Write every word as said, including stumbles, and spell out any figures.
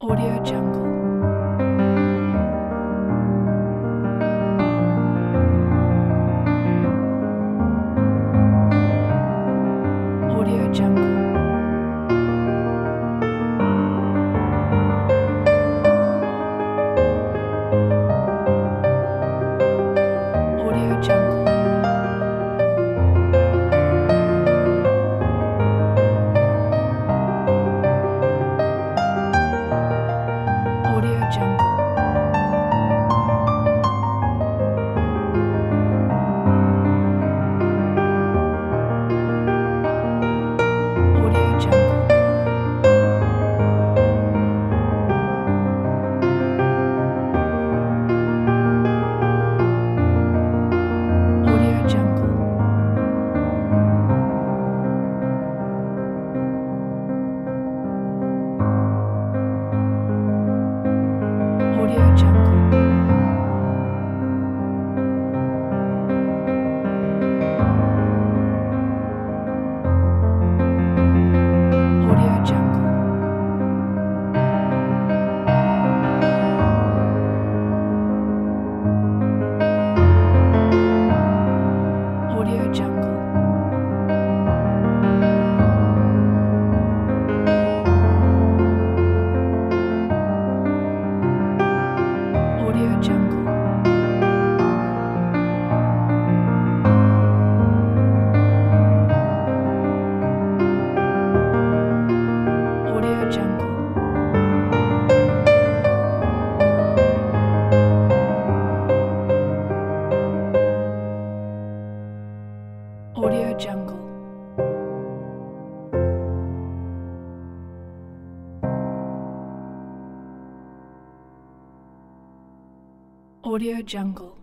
Audio Jungle. Audio Jungle. Audio Jungle. Audio Jungle. Audio Jungle. Audio Jungle. Audio Jungle. Audio Jungle. Audio Jungle. Audio Jungle. Audio Jungle. Audio Jungle. Audio Jungle.